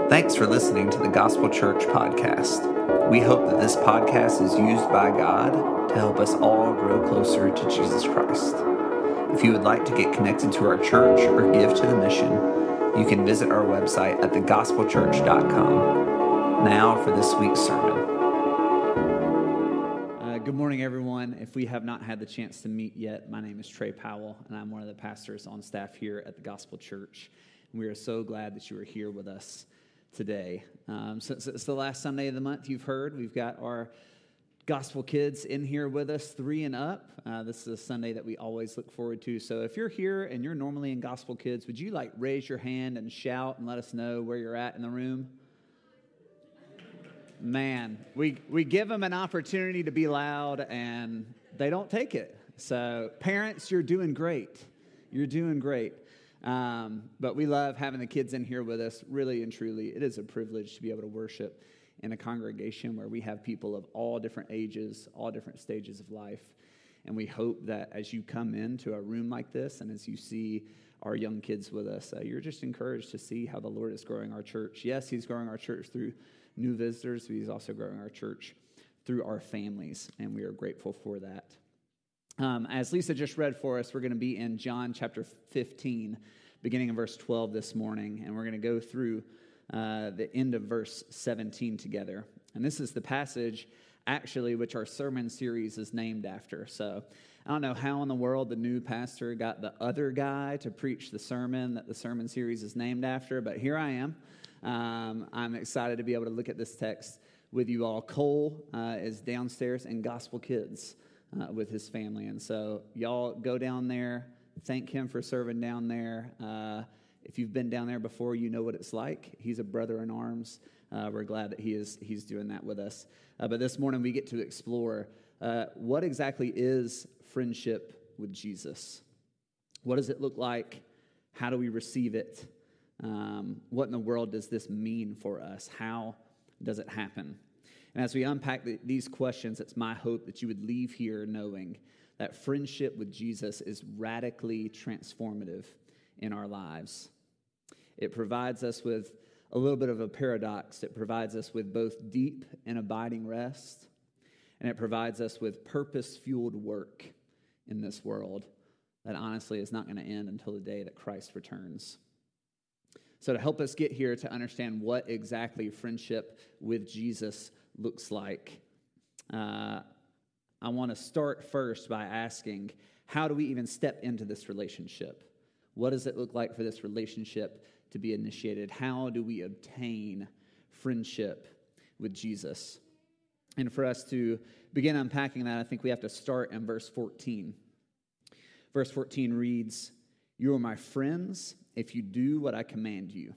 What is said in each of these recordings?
Thanks for listening to the Gospel Church podcast. We hope that this podcast is used by God to help us all grow closer to Jesus Christ. If you would like to get connected to our church or give to the mission, you can visit our website at thegospelchurch.com. Now for this week's sermon. Good morning, everyone. If we have not had the chance to meet yet, my name is Trey Powell, and I'm one of the pastors on staff here at the Gospel Church. We are so glad that you are here with us today. Since it's the last Sunday of the month, you've heard, we've got our gospel kids in here with us, 3 and up. This is a Sunday that we always look forward to. So if you're here and you're normally in Gospel Kids, would you raise your hand and shout and let us know where you're at in the room? Man, we give them an opportunity to be loud and they don't take it. So parents, you're doing great. You're doing great. But we love having the kids in here with us. Really and truly, it is a privilege to be able to worship in a congregation where we have people of all different ages, all different stages of life. And we hope that as you come into a room like this and as you see our young kids with us, you're just encouraged to see how the Lord is growing our church. Yes, He's growing our church through new visitors, but He's also growing our church through our families, and we are grateful for that. As Lisa just read for us, we're going to be in John chapter 15, beginning in verse 12 this morning, and we're going to go through the end of verse 17 together. And this is the passage, actually, which our sermon series is named after. So I don't know how in the world the new pastor got the other guy to preach the sermon that the sermon series is named after, but here I am. I'm excited to be able to look at this text with you all. Cole is downstairs in Gospel Kids with his family, and so y'all go down there. Thank him for serving down there. If you've been down there before, you know what it's like. He's a brother in arms. We're glad that he's doing that with us. But this morning we get to explore what exactly is friendship with Jesus. What does it look like? How do we receive it? What in the world does this mean for us? How does it happen? And as we unpack these questions, it's my hope that you would leave here knowing that friendship with Jesus is radically transformative in our lives. It provides us with a little bit of a paradox. It provides us with both deep and abiding rest, and it provides us with purpose-fueled work in this world that honestly is not going to end until the day that Christ returns. So to help us get here to understand what exactly friendship with Jesus looks like, I want to start first by asking, how do we even step into this relationship? What does it look like for this relationship to be initiated? How do we obtain friendship with Jesus? And for us to begin unpacking that, I think we have to start in verse 14. Verse 14 reads, "You are my friends if you do what I command you."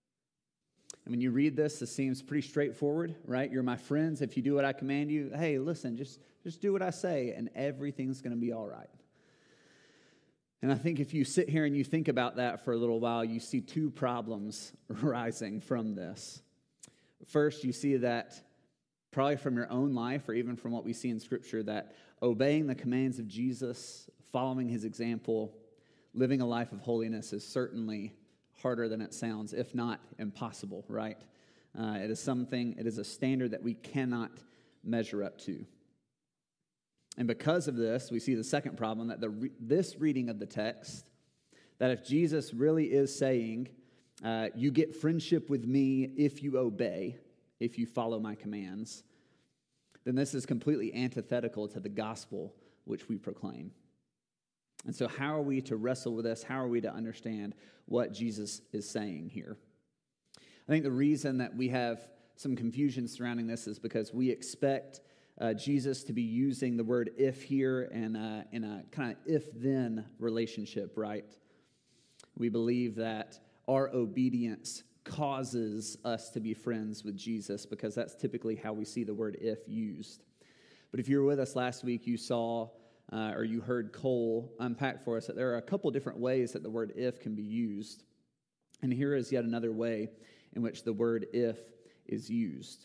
And when you read this seems pretty straightforward, right? You're my friends if you do what I command you. Hey, listen, just do what I say, and everything's going to be all right. And I think if you sit here and you think about that for a little while, you see 2 problems arising from this. First, you see that probably from your own life or even from what we see in Scripture, that obeying the commands of Jesus, following His example, living a life of holiness is certainly harder than it sounds, if not impossible, right? It is a standard that we cannot measure up to. And because of this, we see the second problem, that this reading of the text, that if Jesus really is saying, you get friendship with me if you obey, if you follow my commands, then this is completely antithetical to the gospel which we proclaim. And so how are we to wrestle with this? How are we to understand what Jesus is saying here? I think the reason that we have some confusion surrounding this is because we expect Jesus to be using the word if here in a kind of if-then relationship, right? We believe that our obedience causes us to be friends with Jesus because that's typically how we see the word if used. But if you were with us last week, you saw or you heard Cole unpack for us that there are a couple different ways that the word if can be used. And here is yet another way in which the word if is used.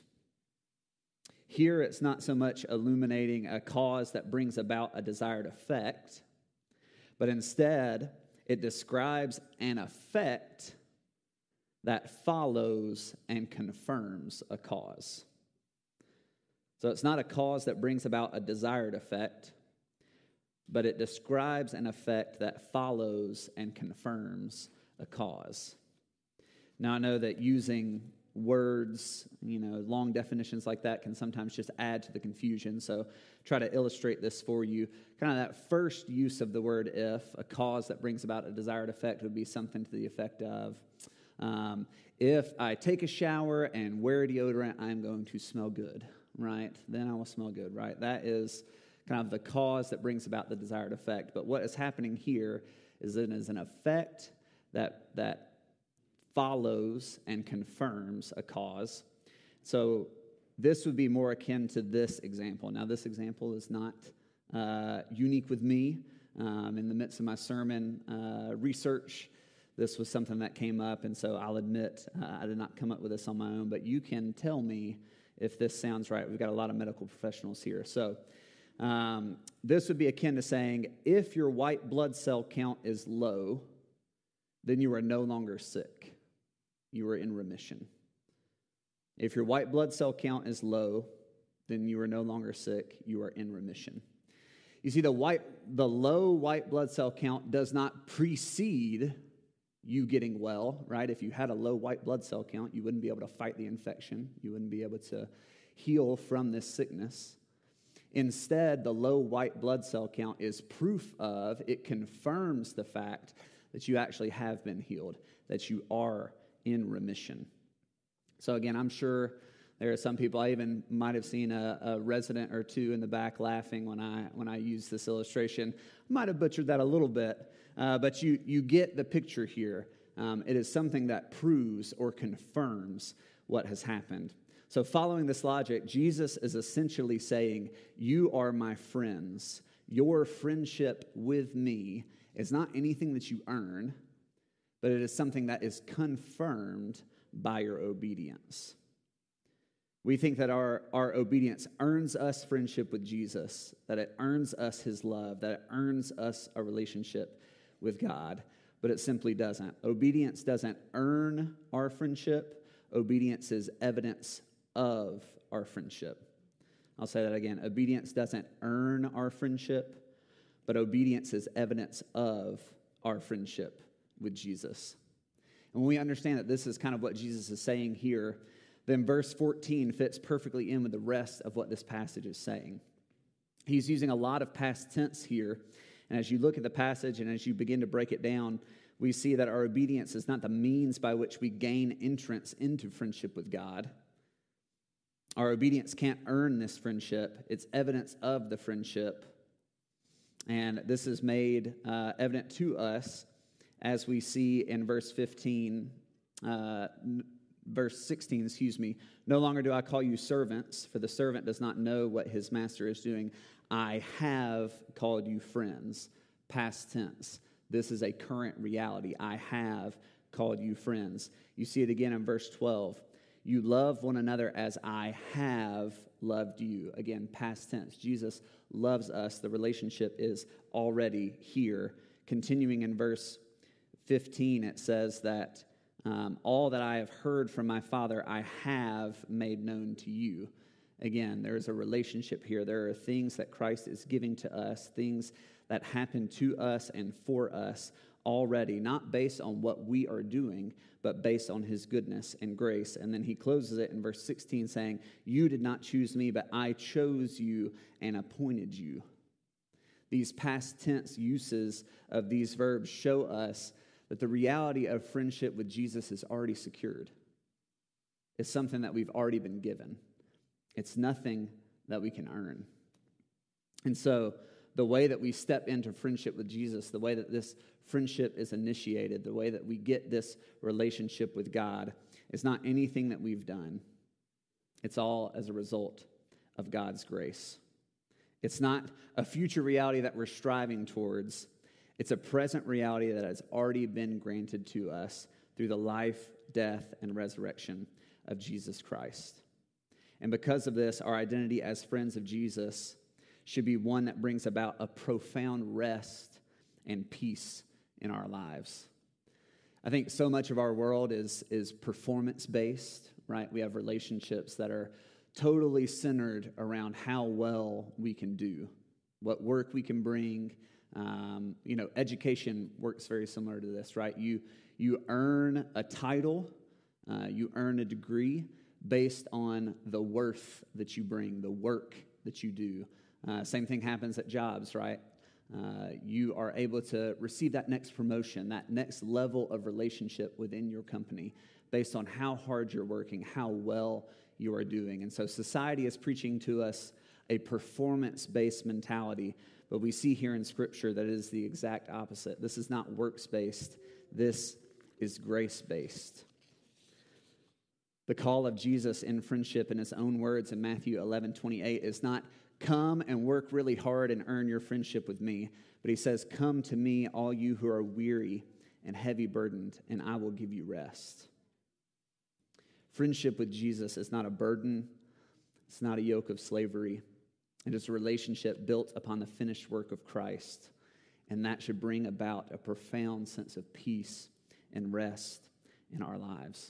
Here, it's not so much illuminating a cause that brings about a desired effect, but instead, it describes an effect that follows and confirms a cause. So it's not a cause that brings about a desired effect, but it describes an effect that follows and confirms a cause. Now, I know that using words, long definitions like that can sometimes just add to the confusion. So try to illustrate this for you. Kind of that first use of the word if, a cause that brings about a desired effect, would be something to the effect of, if I take a shower and wear deodorant, I'm going to smell good, right? Then I will smell good, right? That is kind of the cause that brings about the desired effect. But what is happening here is it is an effect that follows and confirms a cause. So this would be more akin to this example. Now, this example is not unique with me. In the midst of my sermon research, this was something that came up, and so I'll admit I did not come up with this on my own, but you can tell me if this sounds right. We've got a lot of medical professionals here. So this would be akin to saying, if your white blood cell count is low, then you are no longer sick. You are in remission. If your white blood cell count is low, then you are no longer sick. You are in remission. You see, the low white blood cell count does not precede you getting well, right? If you had a low white blood cell count, you wouldn't be able to fight the infection. You wouldn't be able to heal from this sickness. Instead, the low white blood cell count is proof of, it confirms the fact that you actually have been healed, that you are in remission. So again, I'm sure there are some people, I even might have seen a resident or two in the back laughing when I use this illustration. I might have butchered that a little bit, but you get the picture here. It is something that proves or confirms what has happened. So following this logic, Jesus is essentially saying, you are my friends. Your friendship with me is not anything that you earn, but it is something that is confirmed by your obedience. We think that our obedience earns us friendship with Jesus, that it earns us his love, that it earns us a relationship with God, but it simply doesn't. Obedience doesn't earn our friendship. Obedience is evidence of our friendship. I'll say that again. Obedience doesn't earn our friendship, but obedience is evidence of our friendship with Jesus. And when we understand that this is kind of what Jesus is saying here, then verse 14 fits perfectly in with the rest of what this passage is saying. He's using a lot of past tense here, and as you look at the passage and as you begin to break it down, we see that our obedience is not the means by which we gain entrance into friendship with God. Our obedience can't earn this friendship. It's evidence of the friendship. And this is made evident to us as we see in verse 16, no longer do I call you servants, for the servant does not know what his master is doing. I have called you friends. Past tense. This is a current reality. I have called you friends. You see it again in verse 12. You love one another as I have loved you. Again, past tense. Jesus loves us. The relationship is already here. Continuing in verse 15, it says that all that I have heard from my Father, I have made known to you. Again, there is a relationship here. There are things that Christ is giving to us, things that happen to us and for us already, not based on what we are doing, but based on his goodness and grace. And then he closes it in verse 16 saying, you did not choose me, but I chose you and appointed you. These past tense uses of these verbs show us that the reality of friendship with Jesus is already secured. It's something that we've already been given. It's nothing that we can earn. And so the way that we step into friendship with Jesus, the way that this friendship is initiated, the way that we get this relationship with God is not anything that we've done. It's all as a result of God's grace. It's not a future reality that we're striving towards. It's a present reality that has already been granted to us through the life, death, and resurrection of Jesus Christ. And because of this, our identity as friends of Jesus should be one that brings about a profound rest and peace in our lives. I think so much of our world is performance-based, right? We have relationships that are totally centered around how well we can do, what work we can bring. Education works very similar to this, right? You earn a title, you earn a degree based on the worth that you bring, the work that you do. Same thing happens at jobs, right? You are able to receive that next promotion, that next level of relationship within your company based on how hard you're working, how well you are doing. And so society is preaching to us a performance-based mentality, but we see here in Scripture that it is the exact opposite. This is not works-based. This is grace-based. The call of Jesus in friendship, in his own words in Matthew 11:28, is not come and work really hard and earn your friendship with me, but he says, come to me, all you who are weary and heavy burdened, and I will give you rest. Friendship with Jesus is not a burden. It's not a yoke of slavery. It is a relationship built upon the finished work of Christ, and that should bring about a profound sense of peace and rest in our lives.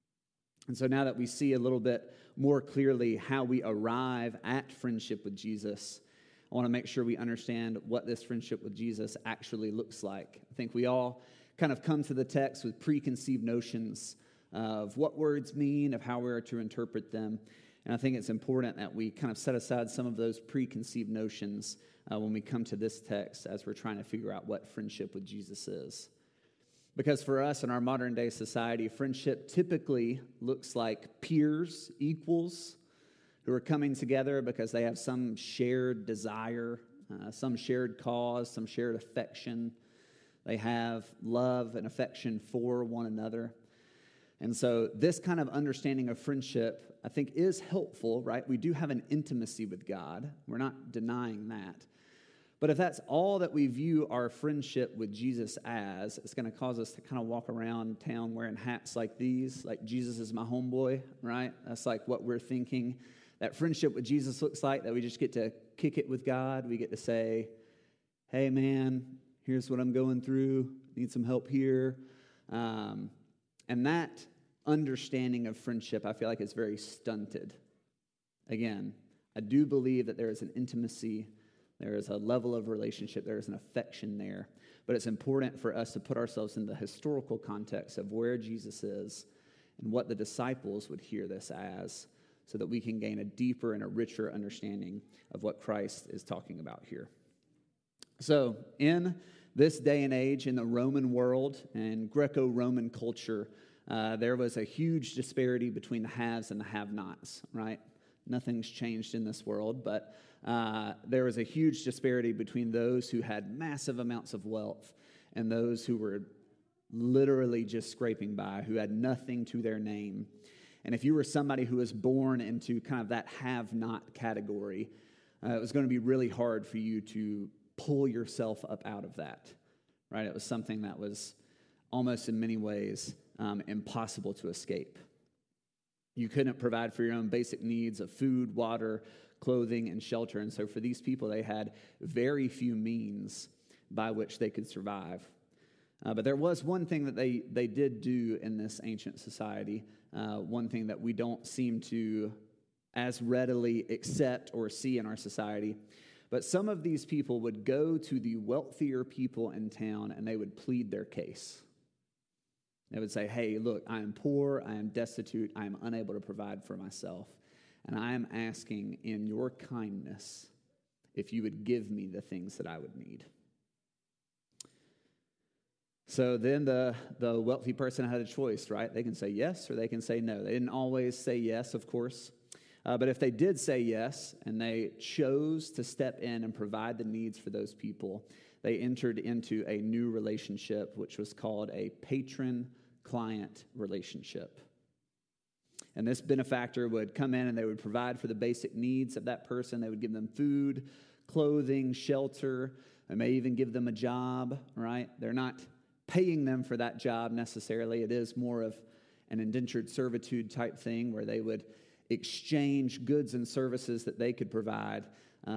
And so now that we see a little bit more clearly how we arrive at friendship with Jesus, I want to make sure we understand what this friendship with Jesus actually looks like. I think we all kind of come to the text with preconceived notions of what words mean, of how we are to interpret them. And I think it's important that we kind of set aside some of those preconceived notions when we come to this text as we're trying to figure out what friendship with Jesus is. Because for us in our modern day society, friendship typically looks like peers, equals, who are coming together because they have some shared desire, some shared cause, some shared affection. They have love and affection for one another. And so this kind of understanding of friendship, I think, is helpful, right? We do have an intimacy with God. We're not denying that. But if that's all that we view our friendship with Jesus as, it's going to cause us to kind of walk around town wearing hats like these, like Jesus is my homeboy, right? That's like what we're thinking that friendship with Jesus looks like, that we just get to kick it with God. We get to say, hey, man, here's what I'm going through. Need some help here. And that understanding of friendship, I feel like, is very stunted. Again, I do believe that there is an intimacy, there is a level of relationship, there is an affection there. But it's important for us to put ourselves in the historical context of where Jesus is and what the disciples would hear this as, so that we can gain a deeper and a richer understanding of what Christ is talking about here. So, in this day and age, in the Roman world and Greco-Roman culture, there was a huge disparity between the haves and the have-nots, right? Nothing's changed in this world, but there was a huge disparity between those who had massive amounts of wealth and those who were literally just scraping by, who had nothing to their name. And if you were somebody who was born into kind of that have-not category, it was going to be really hard for you to pull yourself up out of that, right? It was something that was almost in many ways impossible to escape. You couldn't provide for your own basic needs of food, water, clothing, and shelter. And so for these people, they had very few means by which they could survive. But there was one thing that they did do in this ancient society, one thing that we don't seem to as readily accept or see in our society. But some of these people would go to the wealthier people in town and they would plead their case. They would say, hey, look, I am poor, I am destitute, I am unable to provide for myself, and I am asking in your kindness if you would give me the things that I would need. So then the wealthy person had a choice, right? They can say yes or they can say no. They didn't always say yes, of course. But if they did say yes and they chose to step in and provide the needs for those people, they entered into a new relationship, which was called a patron-client relationship. And this benefactor would come in and they would provide for the basic needs of that person. They would give them food, clothing, shelter. They may even give them a job, right? They're not paying them for that job necessarily. It is more of an indentured servitude type thing where they would exchange goods and services that they could provide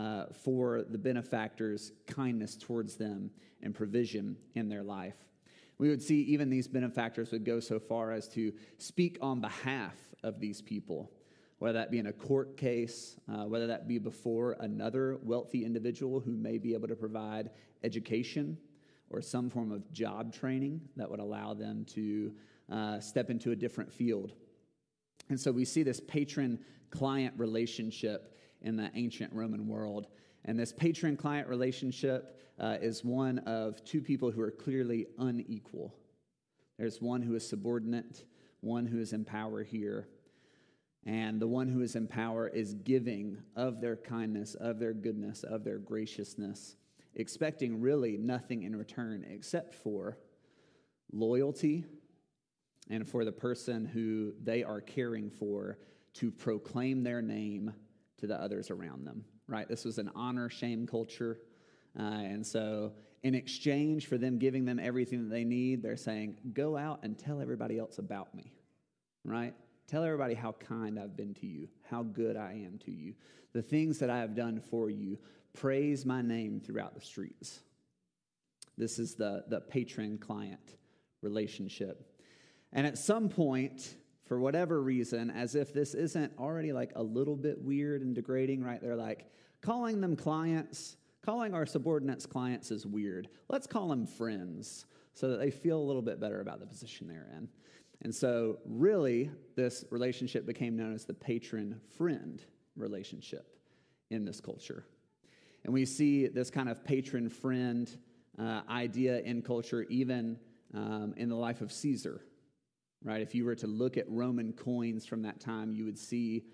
for the benefactor's kindness towards them and provision in their life. We would see even these benefactors would go so far as to speak on behalf of these people, whether that be in a court case, whether that be before another wealthy individual who may be able to provide education or some form of job training that would allow them to step into a different field. And so we see this patron-client relationship in the ancient Roman world. And this patron-client relationship is one of two people who are clearly unequal. There's one who is subordinate, one who is in power here. And the one who is in power is giving of their kindness, of their goodness, of their graciousness, expecting really nothing in return except for loyalty and for the person who they are caring for to proclaim their name to the others around them, right? This was an honor-shame culture. And so in exchange for them giving them everything that they need, they're saying, go out and tell everybody else about me, right? Tell everybody how kind I've been to you, how good I am to you, the things that I have done for you. Praise my name throughout the streets. This is the patron-client relationship. And at some point, for whatever reason, as if this isn't already like a little bit weird and degrading, right? They're like, calling them clients, calling our subordinates clients is weird. Let's call them friends so that they feel a little bit better about the position they're in. And so really, this relationship became known as the patron-friend relationship in this culture. And we see this kind of patron-friend idea in culture even in the life of Caesar, right? If you were to look at Roman coins from that time, you would see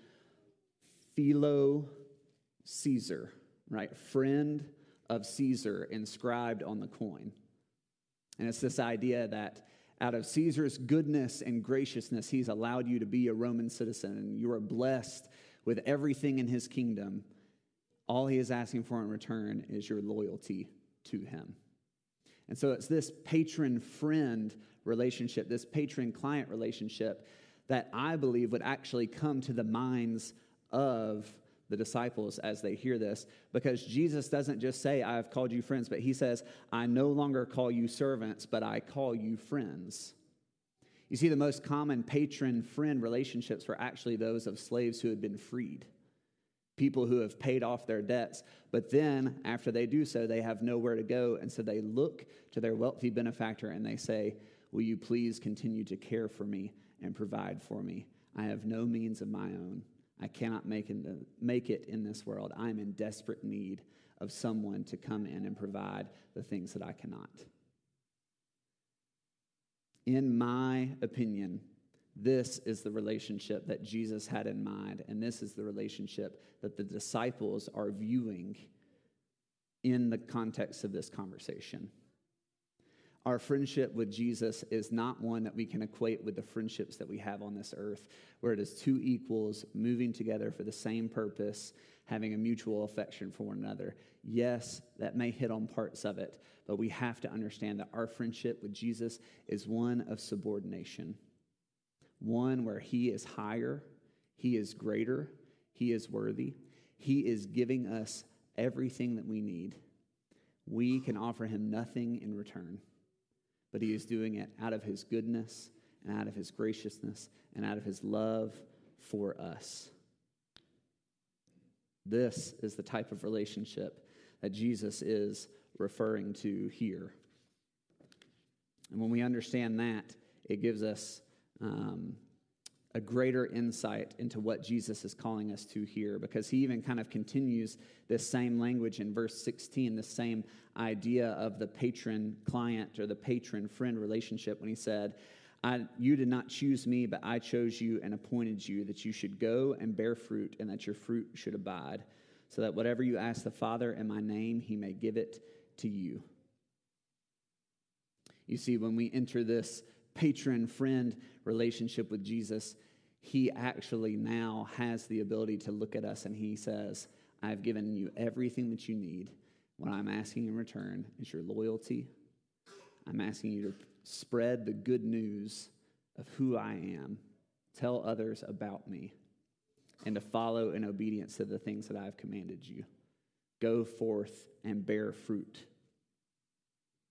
Philo Caesar, right? Friend of Caesar inscribed on the coin. And it's this idea that out of Caesar's goodness and graciousness, he's allowed you to be a Roman citizen, and you are blessed with everything in his kingdom. All he is asking for in return is your loyalty to him. And so it's this patron-friend relationship, this patron-client relationship that I believe would actually come to the minds of the disciples as they hear this, because Jesus doesn't just say, I have called you friends, but he says, I no longer call you servants, but I call you friends. You see, the most common patron-friend relationships were actually those of slaves who had been freed, people who have paid off their debts, but then after they do so, they have nowhere to go, and so they look to their wealthy benefactor and they say, will you please continue to care for me and provide for me? I have no means of my own. I cannot make it in this world. I'm in desperate need of someone to come in and provide the things that I cannot. In my opinion, this is the relationship that Jesus had in mind, and this is the relationship that the disciples are viewing in the context of this conversation. Our friendship with Jesus is not one that we can equate with the friendships that we have on this earth, where it is two equals moving together for the same purpose, having a mutual affection for one another. Yes, that may hit on parts of it, but we have to understand that our friendship with Jesus is one of subordination, one where he is higher, he is greater, he is worthy, he is giving us everything that we need. We can offer him nothing in return. But he is doing it out of his goodness and out of his graciousness and out of his love for us. This is the type of relationship that Jesus is referring to here. And when we understand that, it gives us a greater insight into what Jesus is calling us to here, because he even kind of continues this same language in verse 16, the same idea of the patron-client or the patron-friend relationship when he said, you did not choose me, but I chose you and appointed you that you should go and bear fruit and that your fruit should abide, so that whatever you ask the Father in my name, he may give it to you. You see, when we enter this patron-friend relationship with Jesus, he actually now has the ability to look at us and he says, I've given you everything that you need. What I'm asking in return is your loyalty. I'm asking you to spread the good news of who I am, tell others about me, and to follow in obedience to the things that I've commanded you. Go forth and bear fruit.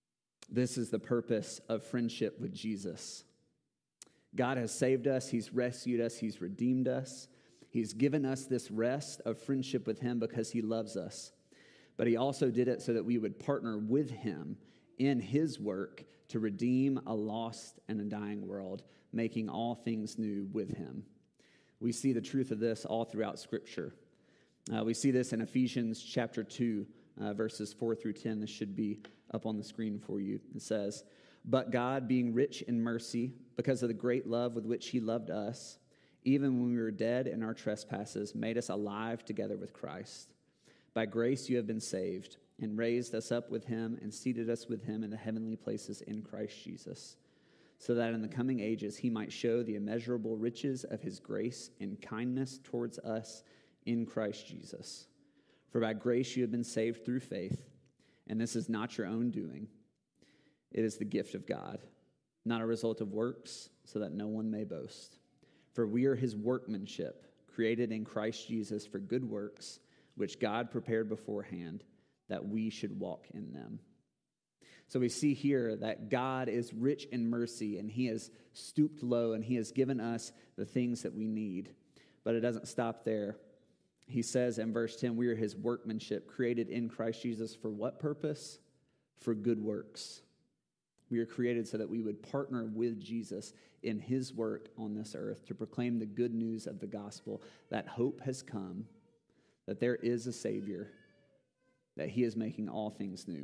This is the purpose of friendship with Jesus. God has saved us. He's rescued us. He's redeemed us. He's given us this rest of friendship with him because he loves us. But he also did it so that we would partner with him in his work to redeem a lost and a dying world, making all things new with him. We see the truth of this all throughout Scripture. We see this in Ephesians chapter 2, verses 4 through 10. This should be up on the screen for you. It says, "But God, being rich in mercy, because of the great love with which he loved us, even when we were dead in our trespasses, made us alive together with Christ. By grace you have been saved, and raised us up with him, and seated us with him in the heavenly places in Christ Jesus, so that in the coming ages he might show the immeasurable riches of his grace and kindness towards us in Christ Jesus. For by grace you have been saved through faith, and this is not your own doing. It is the gift of God, not a result of works, so that no one may boast. For we are his workmanship, created in Christ Jesus for good works, which God prepared beforehand, that we should walk in them." So we see here that God is rich in mercy, and he has stooped low, and he has given us the things that we need. But it doesn't stop there. He says in verse 10, we are his workmanship, created in Christ Jesus for what purpose? For good works. We are created so that we would partner with Jesus in his work on this earth to proclaim the good news of the gospel, that hope has come, that there is a Savior, that he is making all things new.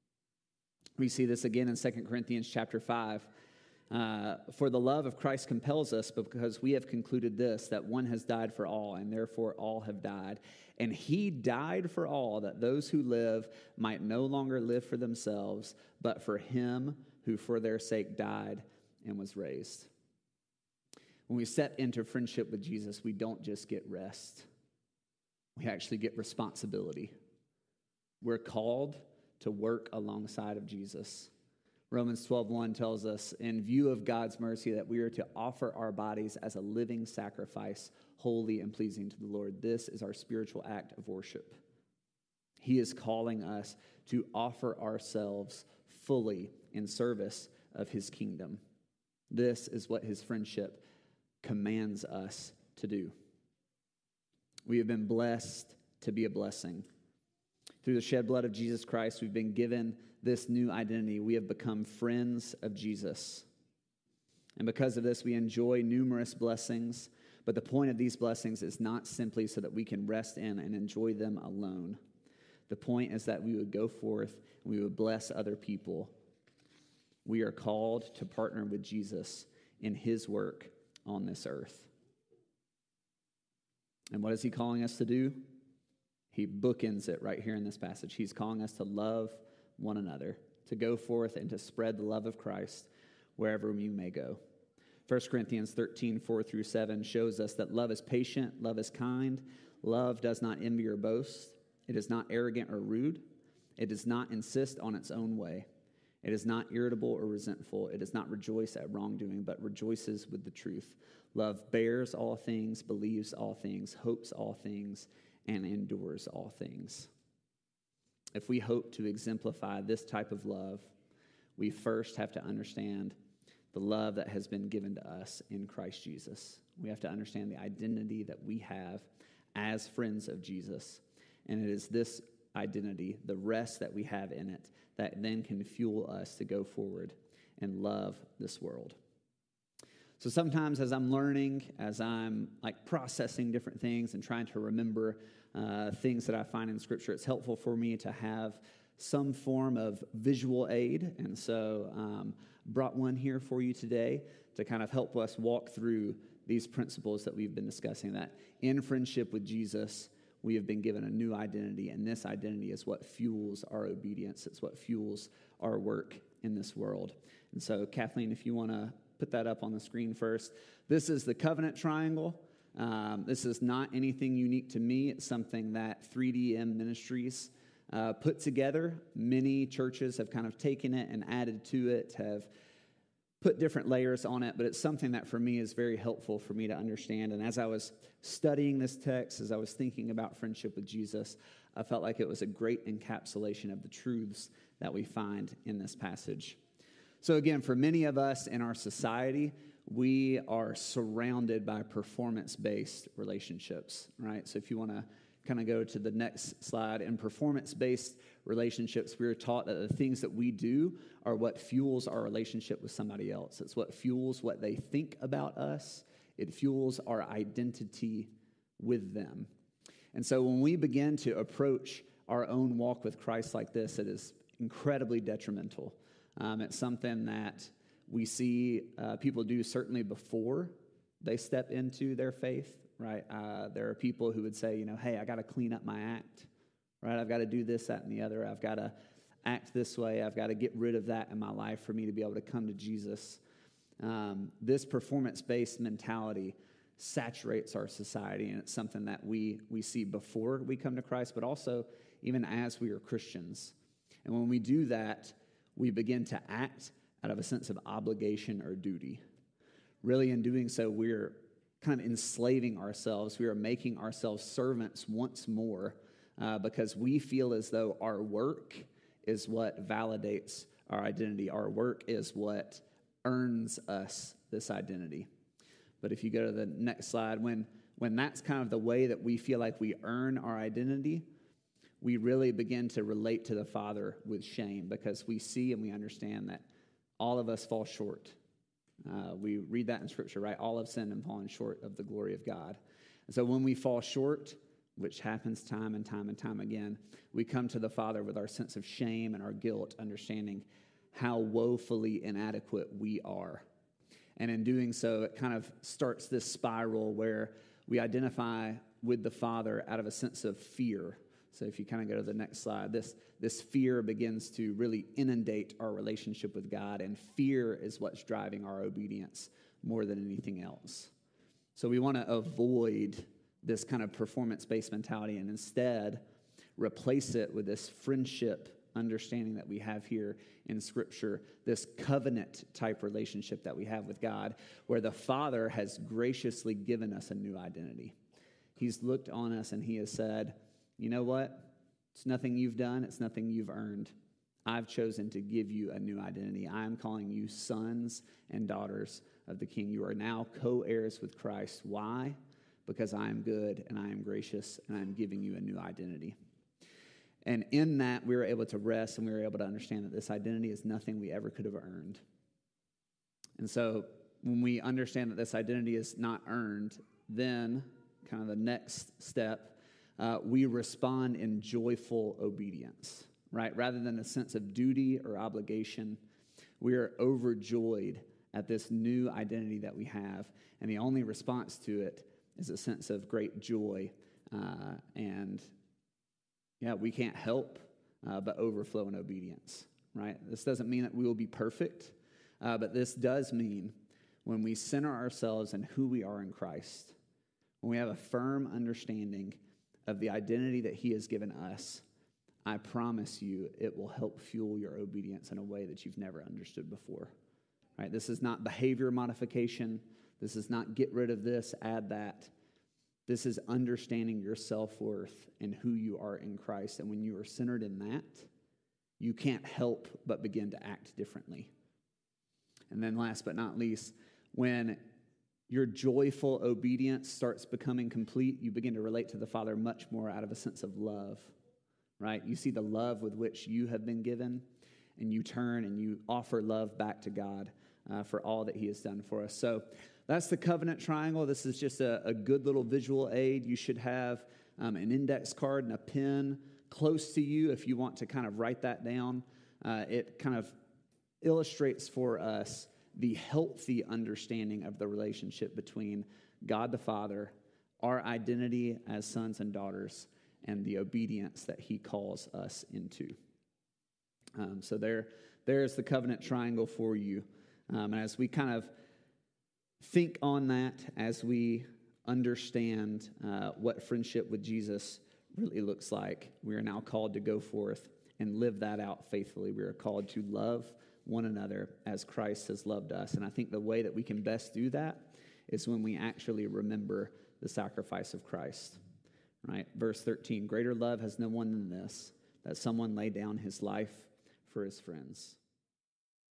We see this again in 2 Corinthians chapter 5. "For the love of Christ compels us, because we have concluded this, that one has died for all, and therefore all have died. And he died for all, that those who live might no longer live for themselves, but for him who for their sake died and was raised." When we step into friendship with Jesus, we don't just get rest. We actually get responsibility. We're called to work alongside of Jesus. Romans 12:1 tells us, in view of God's mercy, that we are to offer our bodies as a living sacrifice, holy and pleasing to the Lord. This is our spiritual act of worship. He is calling us to offer ourselves fully in service of his kingdom. This is what his friendship commands us to do. We have been blessed to be a blessing. Through the shed blood of Jesus Christ, we've been given this new identity. We have become friends of Jesus. And because of this, we enjoy numerous blessings. But the point of these blessings is not simply so that we can rest in and enjoy them alone. The point is that we would go forth and we would bless other people. We are called to partner with Jesus in his work on this earth. And what is he calling us to do? He bookends it right here in this passage. He's calling us to love one another, to go forth and to spread the love of Christ wherever we may go. 1 Corinthians 13:4-7 shows us that love is patient, love is kind, love does not envy or boast, it is not arrogant or rude, it does not insist on its own way, it is not irritable or resentful, it does not rejoice at wrongdoing, but rejoices with the truth. Love bears all things, believes all things, hopes all things, and endures all things. If we hope to exemplify this type of love, we first have to understand the love that has been given to us in Christ Jesus. We have to understand the identity that we have as friends of Jesus. And it is this identity, the rest that we have in it, that then can fuel us to go forward and love this world. So sometimes as I'm learning, as I'm processing different things and trying to remember things that I find in Scripture, it's helpful for me to have some form of visual aid. And so brought one here for you today to kind of help us walk through these principles that we've been discussing, that in friendship with Jesus, we have been given a new identity, and this identity is what fuels our obedience. It's what fuels our work in this world. And so, Kathleen, if you want to put that up on the screen first. This is the covenant triangle. This is not anything unique to me. It's something that 3DM Ministries put together. Many churches have kind of taken it and added to it, have put different layers on it, but it's something that for me is very helpful for me to understand. And as I was studying this text, as I was thinking about friendship with Jesus, I felt like it was a great encapsulation of the truths that we find in this passage. So again, for many of us in our society, we are surrounded by performance-based relationships, right? So if you want to kind of go to the next slide, in performance-based relationships, we are taught that the things that we do are what fuels our relationship with somebody else. It's what fuels what they think about us. It fuels our identity with them. And so when we begin to approach our own walk with Christ like this, it is incredibly detrimental. It's something that we see people do certainly before they step into their faith, right? There are people who would say, hey, I got to clean up my act, right? I've got to do this, that, and the other. I've got to act this way. I've got to get rid of that in my life for me to be able to come to Jesus. This performance-based mentality saturates our society, and it's something that we see before we come to Christ, but also even as we are Christians. And when we do that, we begin to act out of a sense of obligation or duty. Really, in doing so, we're kind of enslaving ourselves. We are making ourselves servants once more because we feel as though our work is what validates our identity. Our work is what earns us this identity. But if you go to the next slide, when that's kind of the way that we feel like we earn our identity, we really begin to relate to the Father with shame because we see and we understand that all of us fall short. We read that in Scripture, right? All have sinned and fallen short of the glory of God. And so when we fall short, which happens time and time and time again, we come to the Father with our sense of shame and our guilt, understanding how woefully inadequate we are. And in doing so, it kind of starts this spiral where we identify with the Father out of a sense of fear. So if you kind of go to the next slide, this fear begins to really inundate our relationship with God, and fear is what's driving our obedience more than anything else. So we want to avoid this kind of performance-based mentality and instead replace it with this friendship understanding that we have here in Scripture, this covenant-type relationship that we have with God, where the Father has graciously given us a new identity. He's looked on us and he has said, you know what? It's nothing you've done. It's nothing you've earned. I've chosen to give you a new identity. I am calling you sons and daughters of the King. You are now co-heirs with Christ. Why? Because I am good and I am gracious and I am giving you a new identity. And in that, we were able to rest and we were able to understand that this identity is nothing we ever could have earned. And so when we understand that this identity is not earned, then kind of the next step, we respond in joyful obedience, right? Rather than a sense of duty or obligation, we are overjoyed at this new identity that we have. And the only response to it is a sense of great joy. We can't help but overflow in obedience, right? This doesn't mean that we will be perfect, but this does mean when we center ourselves in who we are in Christ, when we have a firm understanding of the identity that he has given us, I promise you it will help fuel your obedience in a way that you've never understood before, right? This is not behavior modification. This is not get rid of this, add that. This is understanding your self-worth and who you are in Christ. And when you are centered in that, you can't help but begin to act differently. And then last but not least, when your joyful obedience starts becoming complete, you begin to relate to the Father much more out of a sense of love, right? You see the love with which you have been given, and you turn and you offer love back to God for all that he has done for us. So that's the covenant triangle. This is just a good little visual aid. You should have an index card and a pen close to you if you want to kind of write that down. It kind of illustrates for us the healthy understanding of the relationship between God the Father, our identity as sons and daughters, and the obedience that he calls us into. So there's the covenant triangle for you. And as we kind of think on that, as we understand what friendship with Jesus really looks like, we are now called to go forth and live that out faithfully. We are called to love one another as Christ has loved us. And I think the way that we can best do that is when we actually remember the sacrifice of Christ, right? Verse 13, greater love has no one than this, that someone lay down his life for his friends.